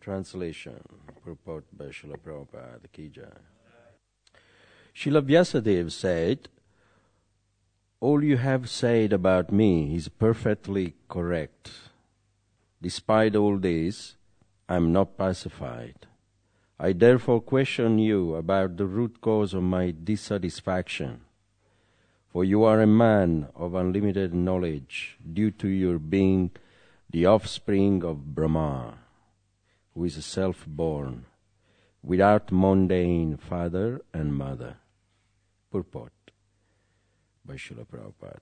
Translation, purport by Srila Prabhupada Ki Jai. Srila Vyasadeva said, "All you have said about me is perfectly correct. Despite all this, I am not pacified. I therefore question you about the root cause of my dissatisfaction. For you are a man of unlimited knowledge due to your being the offspring of Brahma, who is self-born, without mundane father and mother." Purport by Srila Prabhupada.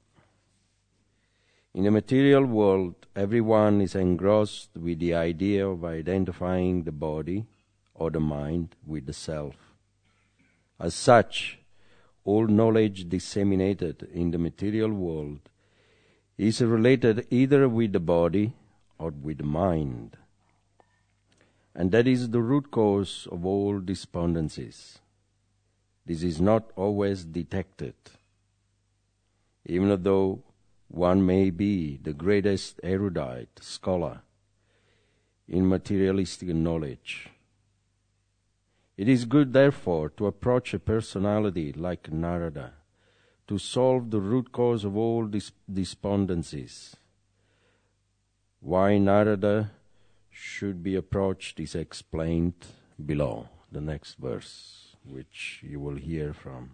In the material world, everyone is engrossed with the idea of identifying the body or the mind with the self. As such, all knowledge disseminated in the material world is related either with the body or with the mind. And that is the root cause of all despondencies. This is not always detected. Even though one may be the greatest erudite scholar in materialistic knowledge, it is good, therefore, to approach a personality like Narada to solve the root cause of all despondencies. Why Narada should be approached is explained below, the next verse, which you will hear from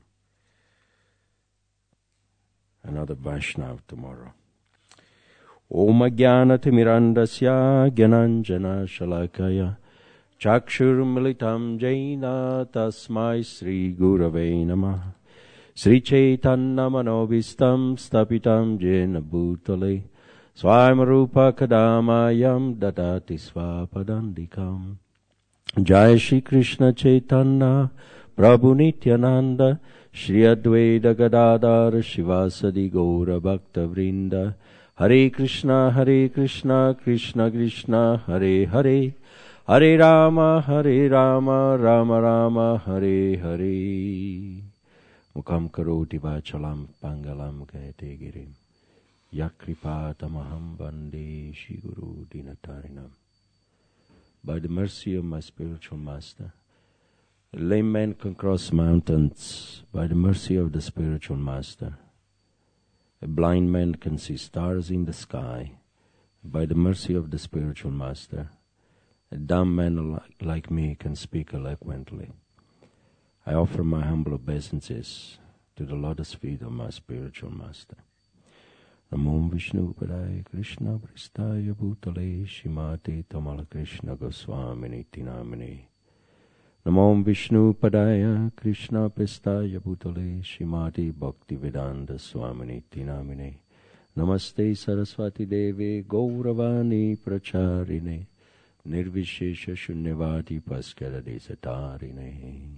another Vaishnava tomorrow. Om Ajnanatimirandasya Gyananjana Shalakaya Chakshur Militam Jaina Tasmai Sri Gurave Namah Sri Chaitanya Manobhistam Stapitam Jena Bhutale Swayam Rupa Kadamayam Dadati Svapadandikam. Jai Shri Krishna Chaitanya Prabhu Nityananda Shri Advaita Gadadhar Shivasadi Gaura Bhakta Vrinda. Hare Krishna Krishna Krishna Hare Hare, Hare Rama Rama Rama Hare Hare. Mukam karoti vachalam pangalam gayate girim yakripatamaham vande Shri Guru Dinatarinam. By the mercy of my spiritual master, a lame man can cross mountains. By the mercy of the spiritual master, a blind man can see stars in the sky. By the mercy of the spiritual master, a dumb man like me can speak eloquently. I offer my humble obeisances to the lotus feet of my spiritual master. Namo Vishnu Padaya Krishna Pristaya Bhutale Shimate Tamala Krishna Goswamini Tinamini. Namo Vishnu Padaya Krishna Pristaya Bhutale Shimate Bhaktivedanta Swamini Tinamini. Namaste Saraswati Devi Gauravani Pracharine Nirvishesha Shunyavadi Paskara Desatarine.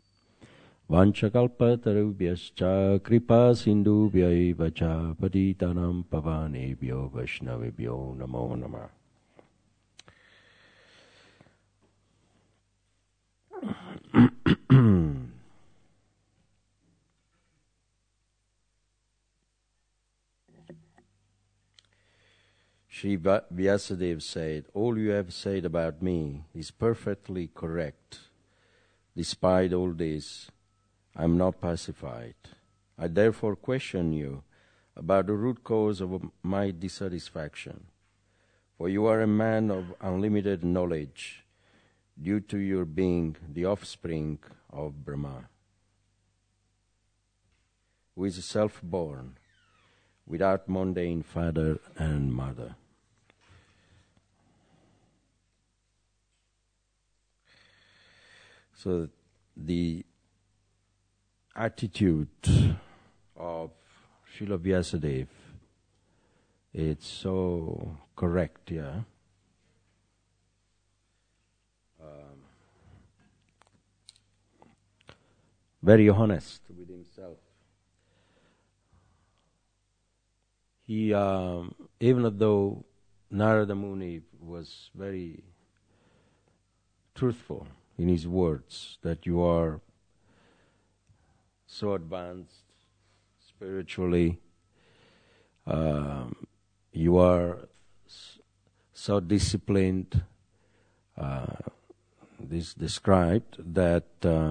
Vanchakalpatarubhyascha kripa sindubhyaiva cha patitanam pavanebhyo vaishnavebhyo namo namah. Sri Vyasadeva said, "All you have said about me is perfectly correct. Despite all this, I am not pacified. I therefore question you about the root cause of my dissatisfaction. For you are a man of unlimited knowledge due to your being the offspring of Brahma, who is self-born, without mundane father and mother." So the attitude of Srila Vyasadeva, it's so correct, yeah. Very honest with himself. He, even though Narada Muni was very truthful in his words, that you are so advanced spiritually, you are so disciplined, this described that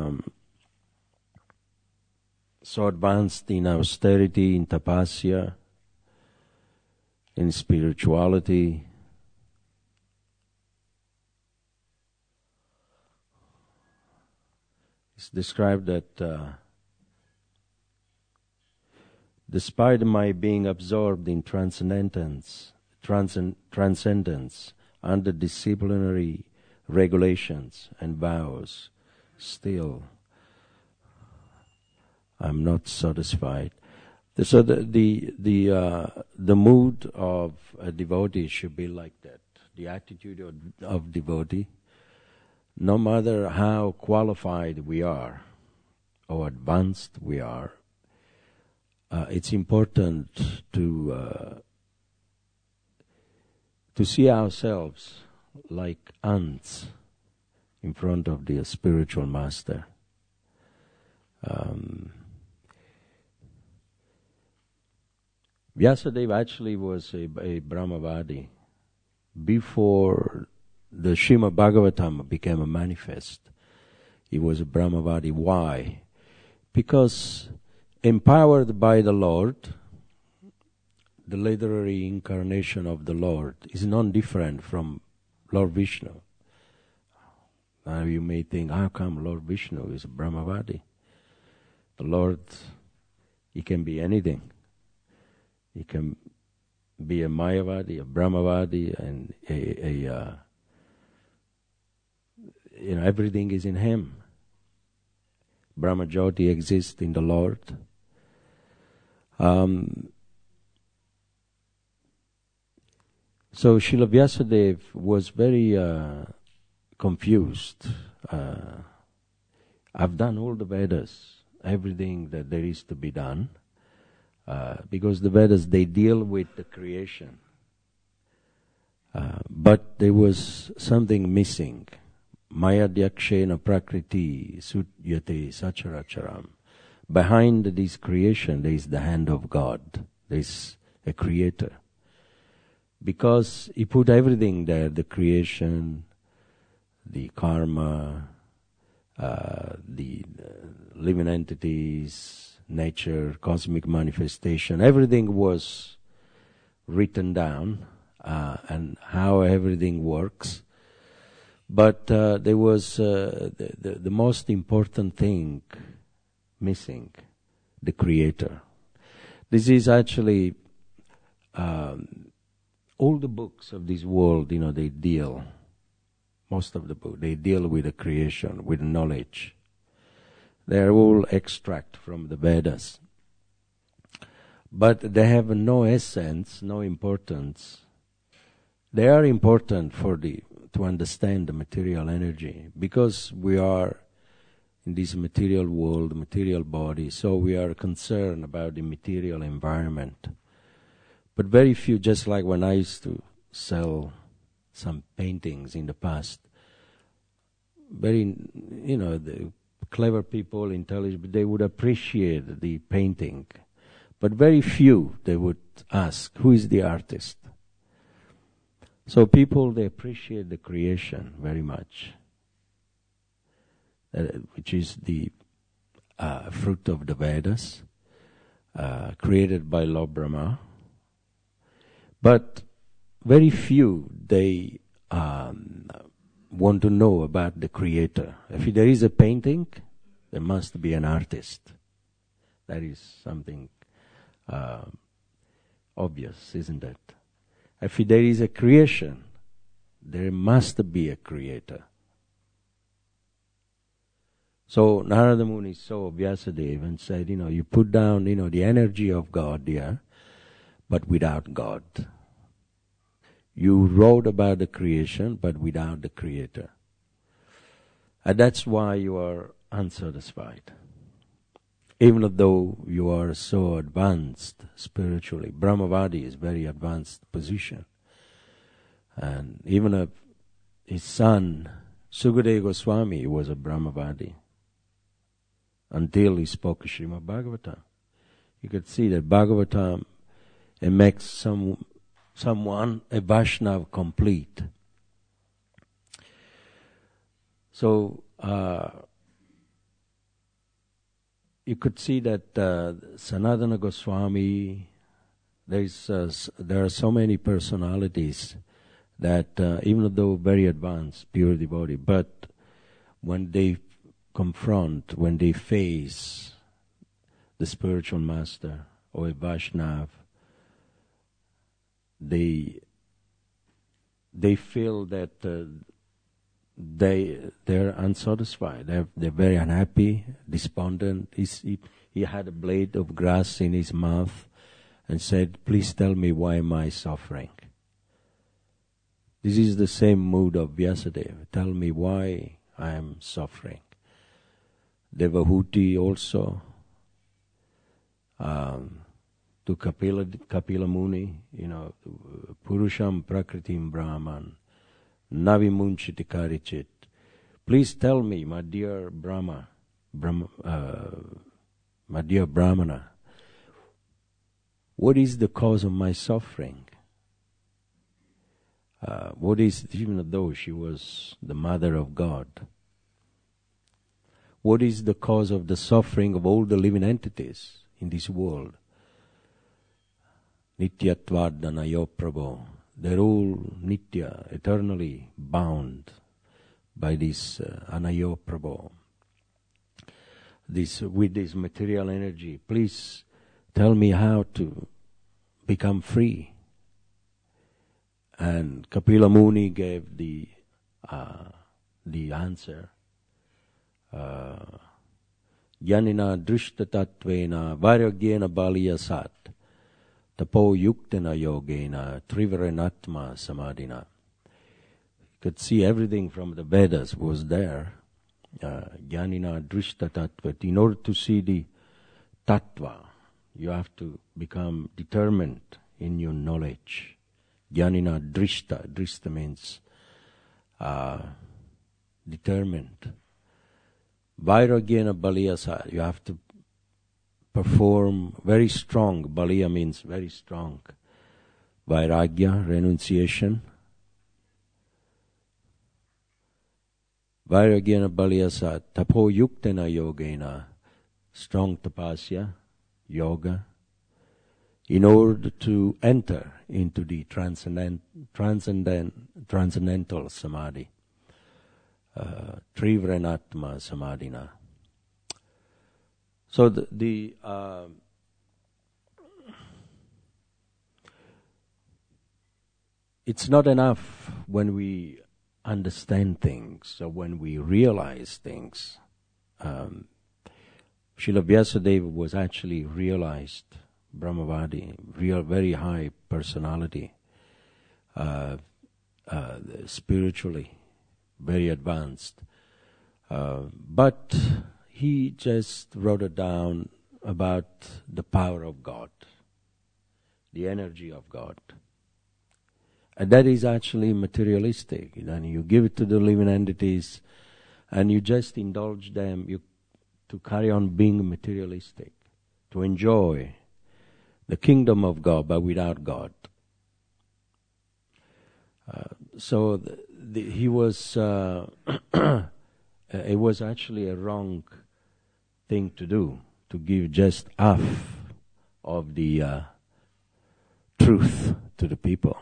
so advanced in austerity, in tapasya, in spirituality, it's described that despite my being absorbed in transcendence under disciplinary regulations and vows, still I'm not satisfied. So the mood of a devotee should be like that. The attitude of devotee, no matter how qualified we are or advanced we are, it's important to see ourselves like ants in front of the spiritual master. Vyasadeva actually was a Brahmavadi before the Srimad Bhagavatam became a manifest. He was a Brahmavadi. Why? Because empowered by the Lord, the literary incarnation of the Lord is non-different from Lord Vishnu. Now you may think, how come Lord Vishnu is a Brahmavadi? The Lord, he can be anything. He can be a Mayavadi, a Brahmavadi, and everything is in him. Brahmajyoti exists in the Lord. So Srila Vyasadeva was very confused. I've done all the Vedas, everything that there is to be done, because the Vedas, they deal with the creation. But there was something missing. Mayadhyakshena prakriti sutyate sacharacharam. Behind this creation, there is the hand of God. There is a creator. Because he put everything there, the creation, the karma, the living entities, nature, cosmic manifestation, everything was written down, and how everything works. But there was the most important thing missing, the creator. This is actually all the books of this world, they deal, most of the books, they deal with the creation, with knowledge. They are all extract from the Vedas. But they have no essence, no importance. They are important to understand the material energy, because we are in this material world, material body, so we are concerned about the material environment. But very few, just like when I used to sell some paintings in the past, very, the clever people, intelligent, they would appreciate the painting. But very few, they would ask, who is the artist? So people, they appreciate the creation very much, which is the fruit of the Vedas, created by Lord Brahma. But very few, they want to know about the creator. If there is a painting, there must be an artist. That is something obvious, isn't it? If there is a creation, there must be a creator. So Narada Muni saw Vyasadeva and said, you put down, the energy of God here, but without God. You wrote about the creation, but without the creator. And that's why you are unsatisfied. Even though you are so advanced spiritually, Brahmavadi is very advanced position. And even his son, Sukadeva Goswami, was a Brahmavadi until he spoke Srimad Bhagavatam. You could see that Bhagavatam, it makes someone a Vaishnava complete. So you could see that Sanatana Goswami, there are so many personalities that even though very advanced, pure devotee, but when they confront, when they face the spiritual master or a Vaishnav, they feel that they're unsatisfied. They're very unhappy, despondent. He had a blade of grass in his mouth and said, "Please tell me, why am I suffering?" This is the same mood of Vyasadeva. Tell me why I am suffering. Devahuti also, to Kapila Muni, Purusham Prakritim Brahman, Navimunchiti Karichit. Please tell me, my dear my dear Brahmana, what is the cause of my suffering? What is, even though she was the mother of God, what is the cause of the suffering of all the living entities in this world? Nityatvad Prabhu. They're all nitya, eternally bound by this anayo Prabhu. With this material energy. Please tell me how to become free. And Kapila Muni gave the answer. Yanina drishta tattvena vairagyena baliyasat tapo yuktena yogena trivaranatma samadhina. You could see everything from the Vedas was there. Jnanina drishta tattva. In order to see the tattva, you have to become determined in your knowledge. Jnanina drishta. Drishta means determined. Vairagyena baliyasa. You have to perform very strong. Baliya means very strong. Vairagya, renunciation. Vairagyena baliyasa. Tapo yuktena yogena. Strong tapasya, yoga. In order to enter into the transcendental samadhi. Trivranatma samadhina. So it's not enough when we understand things or when we realize things. Srila Vyasadeva was actually realized Brahmavadi, very high personality, spiritually very advanced. But he just wrote it down about the power of God, the energy of God. And that is actually materialistic. You give it to the living entities and you just indulge them to carry on being materialistic, to enjoy the kingdom of God but without God. So he was, it was actually a wrong thing to do, to give just half of the truth to the people.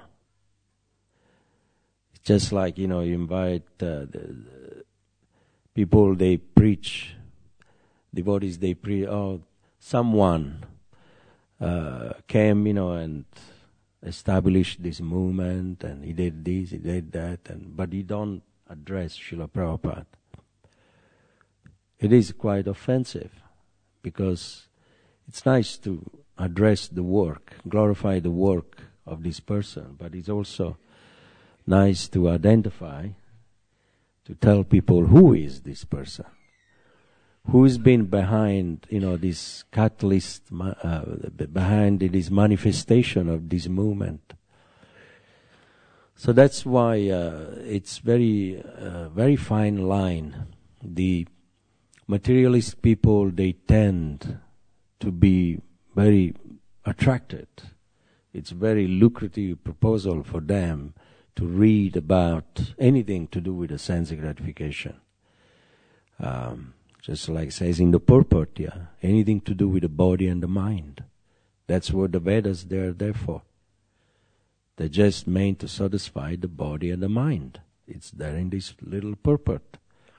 It's just like, you invite the people, they preach, devotees, they preach, someone came, and established this movement, and he did this, he did that, but he don't address Srila Prabhupada. It is quite offensive, because it's nice to address the work, glorify the work of this person, but it's also nice to identify, to tell people who is this person, who's been behind, this catalyst, behind this manifestation of this movement. So that's why it's very, very fine line. The materialist people, they tend to be very attracted. It's very lucrative proposal for them to read about anything to do with the sense gratification. Just like it says in the purport, anything to do with the body and the mind. That's what the Vedas they are there for. They're just meant to satisfy the body and the mind. It's there in this little purport.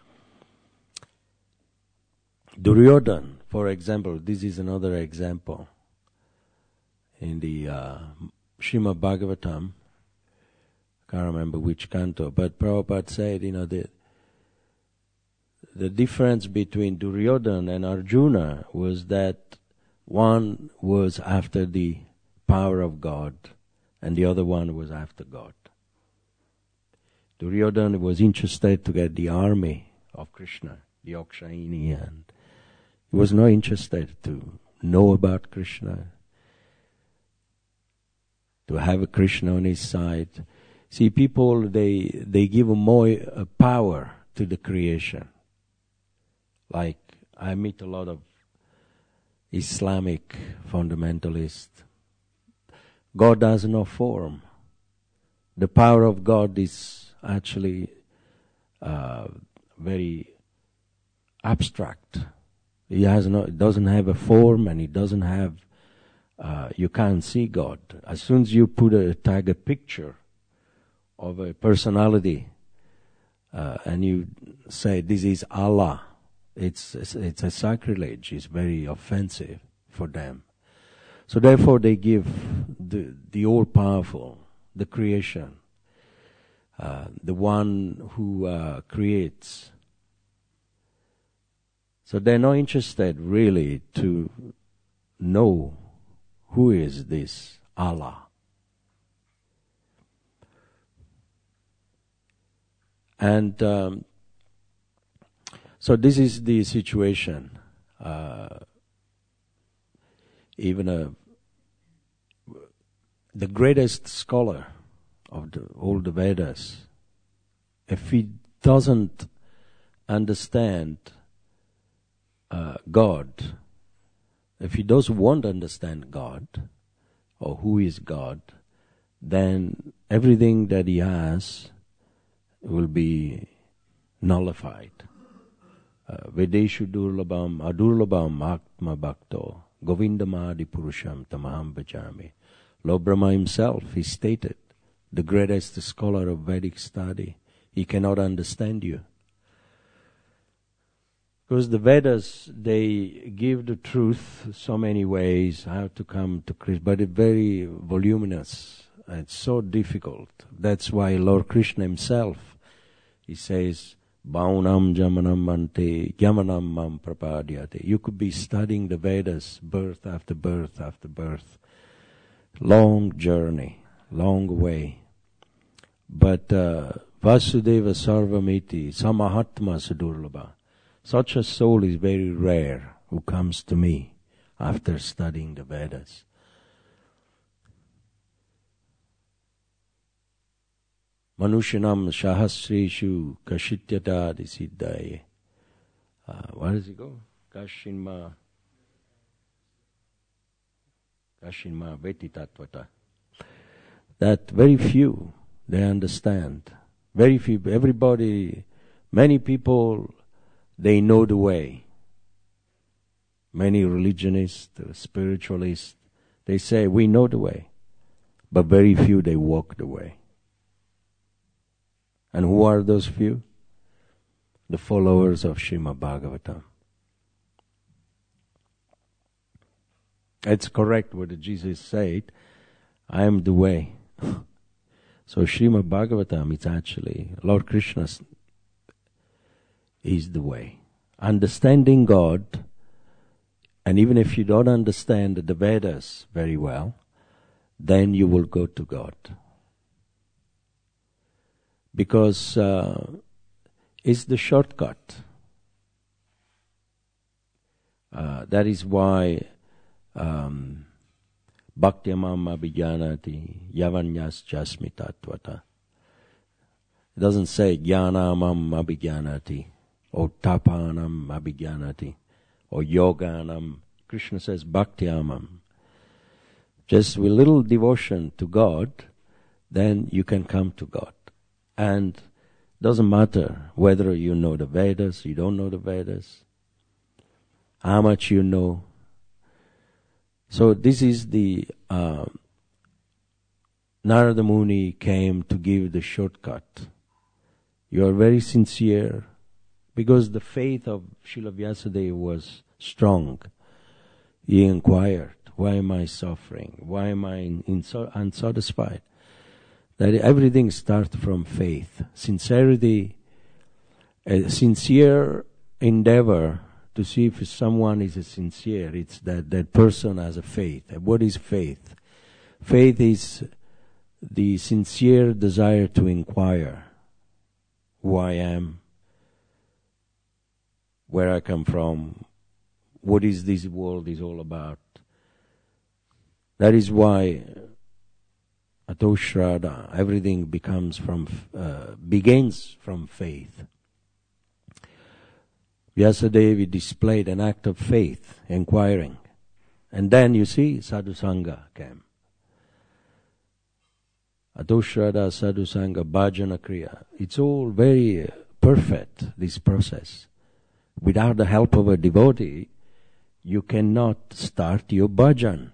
Duryodhana, for example, this is another example. In the Srimad Bhagavatam, I can't remember which canto, but Prabhupada said, the difference between Duryodhana and Arjuna was that one was after the power of God and the other one was after God. Duryodhana was interested to get the army of Krishna, the Akshayini, and he was not interested to know about Krishna, to have a Krishna on his side. See, people, they give more power to the creation. Like, I meet a lot of Islamic fundamentalists. God has no form. The power of God is actually very abstract. It doesn't have a form, and it doesn't have. You can't see God. As soon as you tag a picture of a personality, and you say this is Allah, it's a sacrilege. It's very offensive for them. So therefore, they give the all-powerful, the creation, the one who creates. So they're not interested really to know who is this Allah. And so this is the situation. Even the greatest scholar of all the Vedas, if he doesn't understand God, if he doesn't want to understand God or who is God, then everything that he has will be nullified. Vedeshu durlabam adurlabam atma bhakto govindamadi purusham tamaham bhajami. Lord Brahma himself, he stated, the greatest scholar of Vedic study, he cannot understand you. Because the Vedas, they give the truth so many ways how to come to Krishna, but it's very voluminous. It's so difficult. That's why Lord Krishna himself, he says, Bhaunam jamanam ante yamanam mam prapadyate. You could be studying the Vedas birth after birth after birth. Long journey, long way. But Vasudeva Sarvamiti, Samahatma Sadurlabha. Such a soul is very rare who comes to me after studying the Vedas. Manushanam Shahasreshu Kashityata Siddhaye. Where does it go? Kashinma Vetitatvata. That very few, they understand. Very few, everybody, many people, they know the way. Many religionists, spiritualists, they say, we know the way. But very few, they walk the way. And who are those few? The followers of Srimad Bhagavatam. It's correct what Jesus said, I am the way. So Srimad Bhagavatam, it's actually, Lord Krishna is the way. Understanding God, and even if you don't understand the Vedas very well, then you will go to God. Because it's the shortcut. That is why Bhaktyamam abhijanati yavanyas jasmitatvata. It doesn't say jnanamam abhijanati or tapanam abhijanati or yoganam. Krishna says bhaktyamam. Just with little devotion to God, then you can come to God. And Doesn't matter whether you know the Vedas, you don't know the Vedas, how much you know. So this is the Narada Muni came to give the shortcut. You are very sincere, because the faith of Srila Vyasadeva was strong. He inquired, why am I suffering? Why am I unsatisfied? That everything starts from faith. Sincerity, a sincere endeavor to see if someone is sincere. It's that person has a faith. What is faith? Faith is the sincere desire to inquire who I am, where I come from, what is this world is all about. That is why Atoshrada, everything begins from faith. Vyasadeva displayed an act of faith, inquiring. And then you see Sadhu Sangha came. Atoshrada, Sadhu Sangha, Bhajana Kriya. It's all very perfect, this process. Without the help of a devotee, you cannot start your bhajan.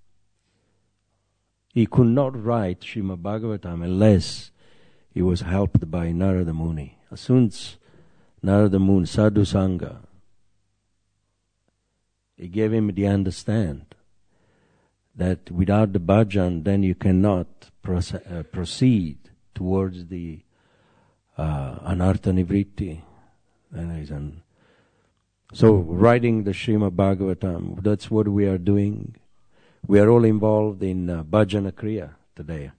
He could not write Srimad Bhagavatam unless he was helped by Narada Muni. As soon as Narada Muni, Sadhu Sangha, he gave him the understand that without the bhajan, then you cannot proceed towards the anartha nivritti. So writing the Srimad Bhagavatam, that's what we are doing. We are all involved in bhajana kriya today.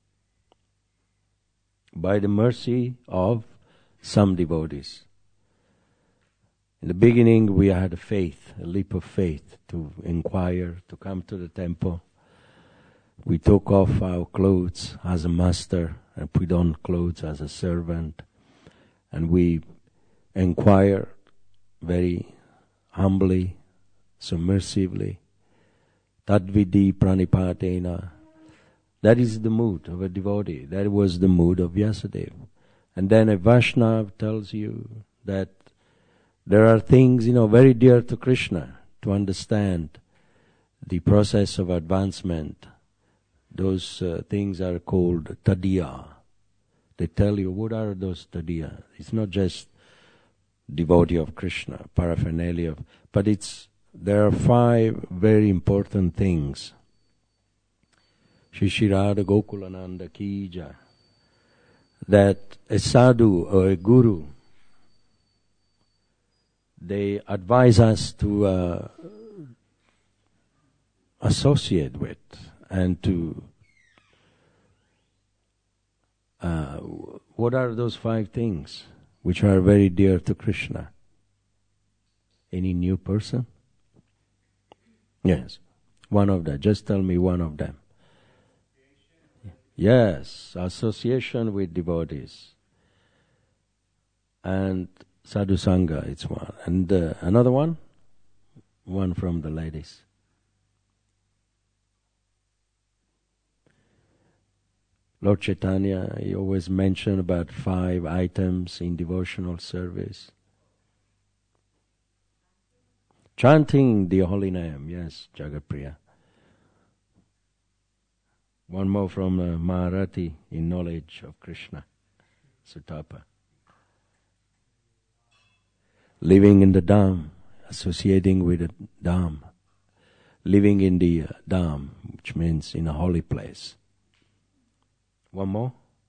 By the mercy of some devotees. In the beginning we had a leap of faith to inquire, to come to the temple. We took off our clothes as a master and put on clothes as a servant. And we inquired very humbly, submersively. Tadvidi pranipatena. That is the mood of a devotee. That was the mood of Vyasadeva. And then a Vaishnava tells you that there are things, very dear to Krishna to understand the process of advancement. Those things are called tadiya. They tell you what are those tadiya. It's not just devotee of Krishna, paraphernalia, but there are 5 very important things. Shri Shri Radha Gokulananda Ki Jai. That a sadhu or a guru, they advise us to associate with and to what are those 5 things which are very dear to Krishna? Any new person? Yes, one of them. Just tell me one of them. Yes, association with devotees. And Sadhu Sangha, it's one. And another one? One from the ladies. Lord Chaitanya, he always mentioned about 5 items in devotional service. Chanting the holy name, yes, Jagapriya. One more from Maharati in knowledge of Krishna, Sutapa. Living in the Dham, associating with the Dham. Living in the Dham, which means in a holy place. One more?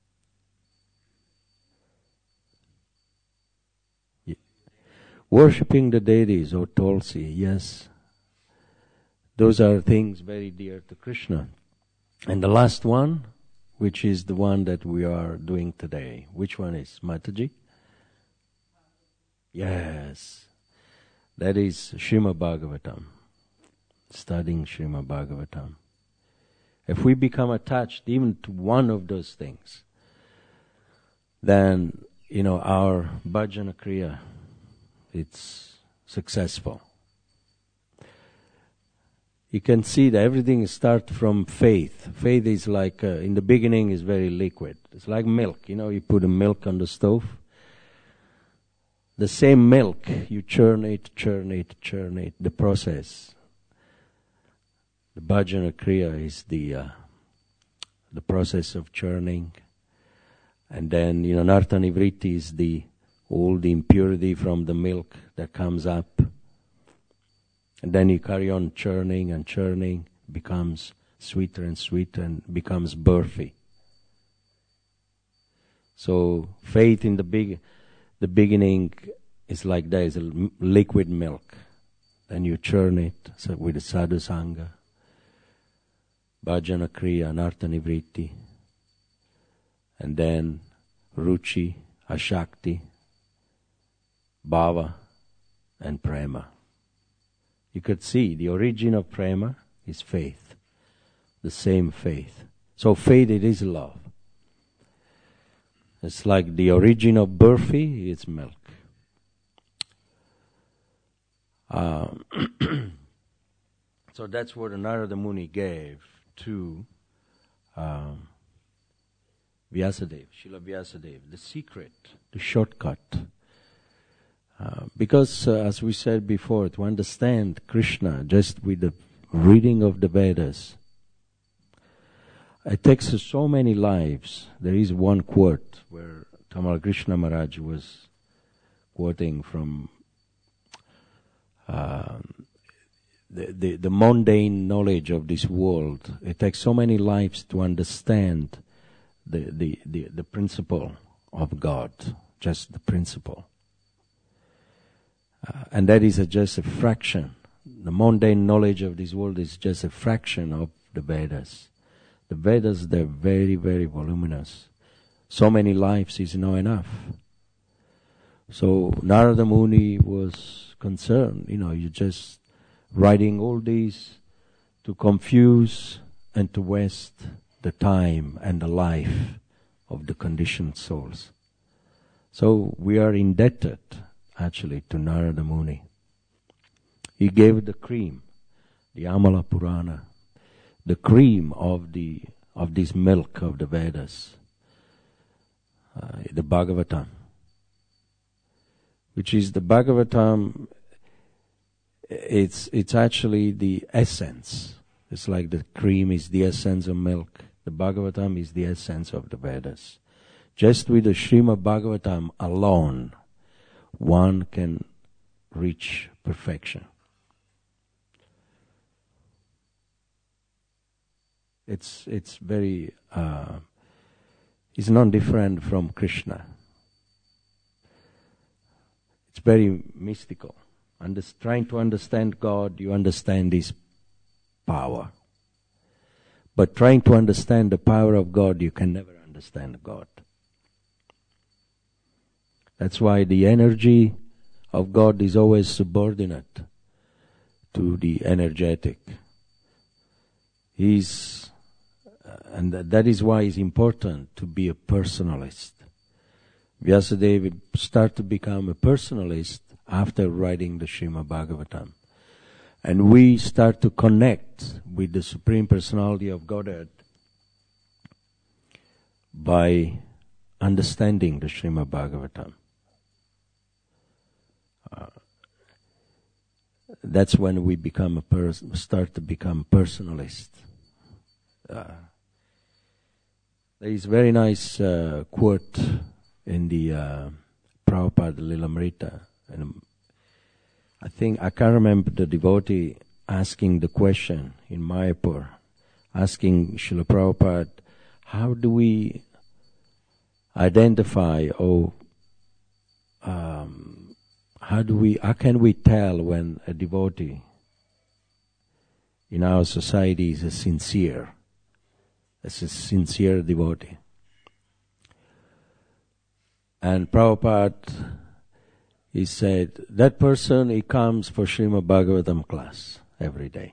Worshipping the deities or Tulsi, yes. Those are things very dear to Krishna. And the last one, which is the one that we are doing today. Which one is, Mataji? Yes. That is Srimad Bhagavatam. Studying Srimad Bhagavatam. If we become attached even to one of those things, then, our bhajana kriya, it's successful. you can see that everything starts from faith. Faith is like, in the beginning is very liquid. It's like milk, you put a milk on the stove. The same milk, you churn it, the process. The bhajana kriya is the process of churning. And then, nartanivritti is all the impurity from the milk that comes up. And then you carry on churning and churning, becomes sweeter and sweeter and becomes burfi. So faith in the beginning is like that, is a liquid milk. Then you churn it with the sadhu sangha, bhajana kriya, nartanivritti, and then ruchi, ashakti, bhava, and prema. You could see the origin of prema is faith, the same faith. So faith, it is love. It's like the origin of burfi is milk. So that's what Narada Muni gave to Vyasadeva, Srila Vyasadeva, the secret, the shortcut. Because, as we said before, to understand Krishna just with the reading of the Vedas, it takes so many lives. There is one quote where Tamal Krishna Maharaj was quoting from the mundane knowledge of this world. It takes so many lives to understand the principle of God, just the principle. And that is just a fraction. The mundane knowledge of this world is just a fraction of the Vedas. The Vedas, they're very, very voluminous. So many lives is not enough. So Narada Muni was concerned, you're just writing all these to confuse and to waste the time and the life of the conditioned souls. So we are indebted actually to Narada Muni. He gave the cream, the Amala Purana, the cream of this milk of the Vedas, the Bhagavatam, which is the Bhagavatam. It's actually the essence. It's like the cream is the essence of milk. The Bhagavatam is the essence of the Vedas. Just with the Srimad Bhagavatam alone, one can reach perfection. It's very, it's not different from Krishna. It's very mystical. Trying to understand God, you understand His power. But trying to understand the power of God, you can never understand God. That's why the energy of God is always subordinate to the energetic. And that is why it's important to be a personalist. Vyasadeva started to become a personalist after writing the Srimad Bhagavatam. And we start to connect with the Supreme Personality of Godhead by understanding the Srimad Bhagavatam. That's when we start to become personalist. There is a very nice quote in the Prabhupada Lilamrita. And I can't remember the devotee asking the question in Mayapur, asking Srila Prabhupada, how do we identify how can we tell when a devotee in our society is a sincere devotee? And Prabhupada, he said, that person, he comes for Srimad Bhagavatam class every day.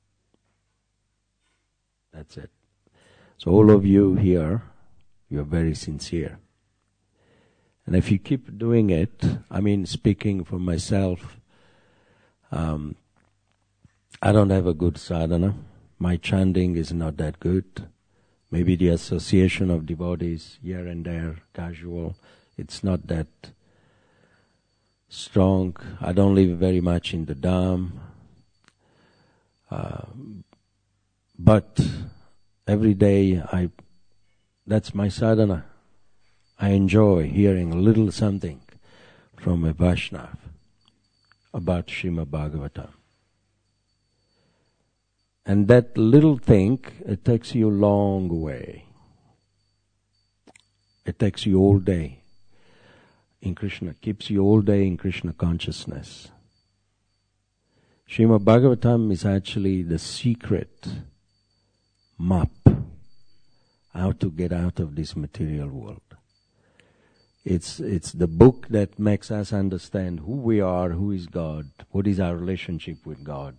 That's it. So all of you here, you're very sincere. And if you keep doing it, speaking for myself, I don't have a good sadhana. My chanting is not that good. Maybe the association of devotees here and there, casual, it's not that strong. I don't live very much in the Dham. But every day that's my sadhana. I enjoy hearing a little something from a Vaishnava about Srimad Bhagavatam. And that little thing, it takes you a long way. It takes you all day in Krishna, keeps you all day in Krishna consciousness. Srimad Bhagavatam is actually the secret map how to get out of this material world. It's the book that makes us understand who we are, who is God, what is our relationship with God.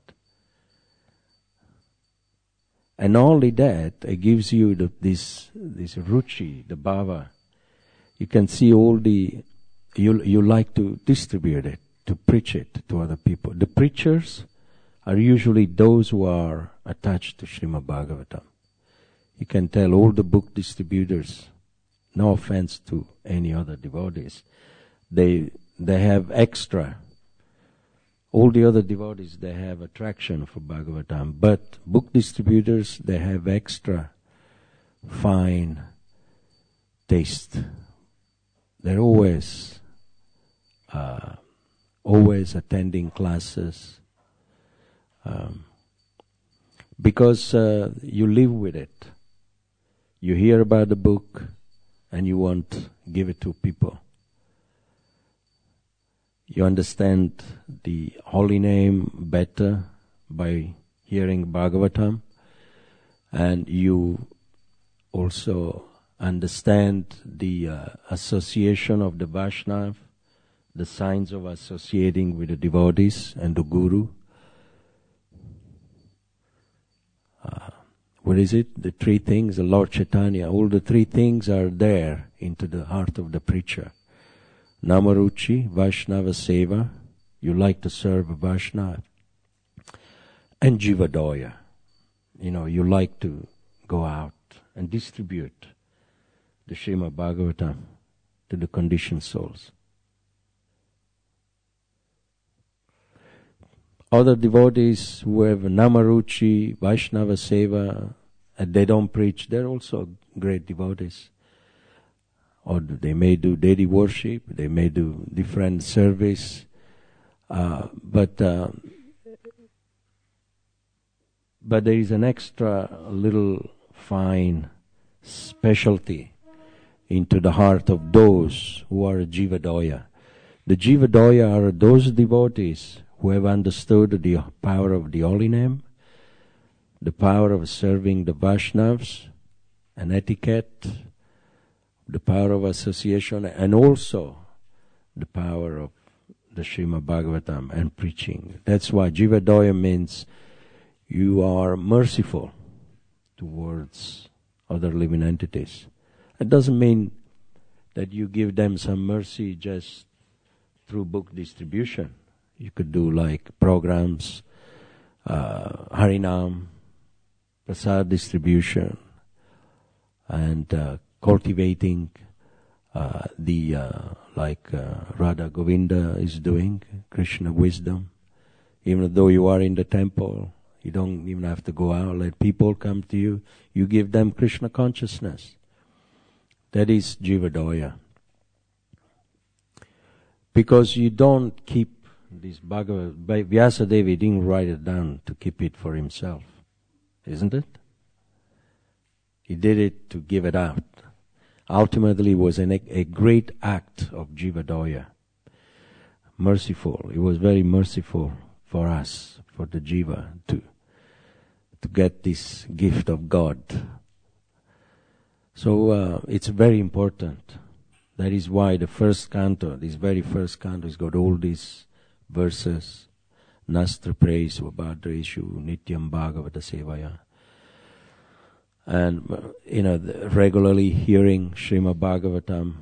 And not only that, it gives you this ruchi, the bhava. You can see all you like to distribute it, to preach it to other people. The preachers are usually those who are attached to Srimad Bhagavatam. You can tell all the book distributors, no offense to any other devotees, they have extra. All the other devotees, they have attraction for Bhagavatam, but book distributors, they have extra fine taste. They're always attending classes, because you live with it. You hear about the book and you want to give it to people. You understand the holy name better by hearing Bhagavatam, and you also understand the association of the Vaishnava, the signs of associating with the devotees and the Guru. What is it? The three things, the Lord Chaitanya, all the three things are there into the heart of the preacher. Namaruchi, Vaishnava Seva, you like to serve a Vaishnava. And Jivadoya, you like to go out and distribute the Srimad Bhagavatam to the conditioned souls. Other devotees who have Namaruchi, Vaishnava Seva, and they don't preach, they're also great devotees. Or they may do daily worship, they may do different service, but there is an extra little fine specialty into the heart of those who are Jivadoya. The Jivadoya are those devotees who have understood the power of the holy name, the power of serving the Vaishnavas, and etiquette, the power of association, and also the power of the Srimad Bhagavatam and preaching. That's why Jivadoya means you are merciful towards other living entities. It doesn't mean that you give them some mercy just through book distribution. You could do like programs, Harinam, Prasad distribution, and cultivating like Radha Govinda is doing, Krishna wisdom. Even though you are in the temple, you don't even have to go out, let people come to you. You give them Krishna consciousness. That is Jivadoya. Because you don't keep this Bhagavad, Vyasadeva didn't write it down to keep it for himself, isn't it? He did it to give it out. Ultimately, it was a great act of Jivadoya. Merciful. It was very merciful for us, for the Jiva, to get this gift of God. So it's very important. That is why the first canto, this very first canto, has got all these verses. Nastra praise Vabhadreshu Nityam Bhagavata Sevaya. And, regularly hearing Srimad Bhagavatam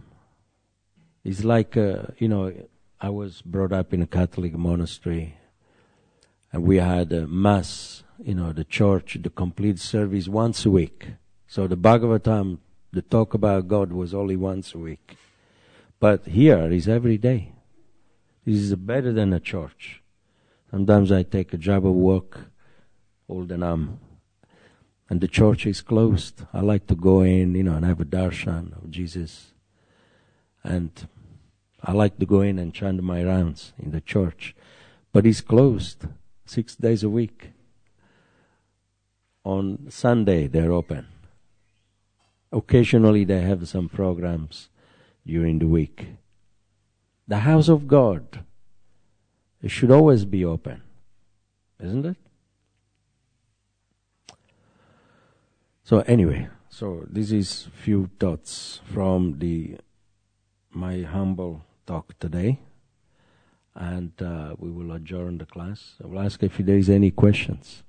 is like, I was brought up in a Catholic monastery, And we had a mass, the church, the complete service once a week. So the Bhagavatam, the talk about God was only once a week. But here is every day. This is better than a church. Sometimes I take a job of work, old and and the church is closed. I like to go in, and have a darshan of Jesus. And I like to go in and chant my rounds in the church. But it's closed 6 days a week. On Sunday, they're open. Occasionally, they have some programs during the week. The house of God, it should always be open, isn't it? So anyway, this is few thoughts from my humble talk today, and we will adjourn the class. I will ask if there is any questions.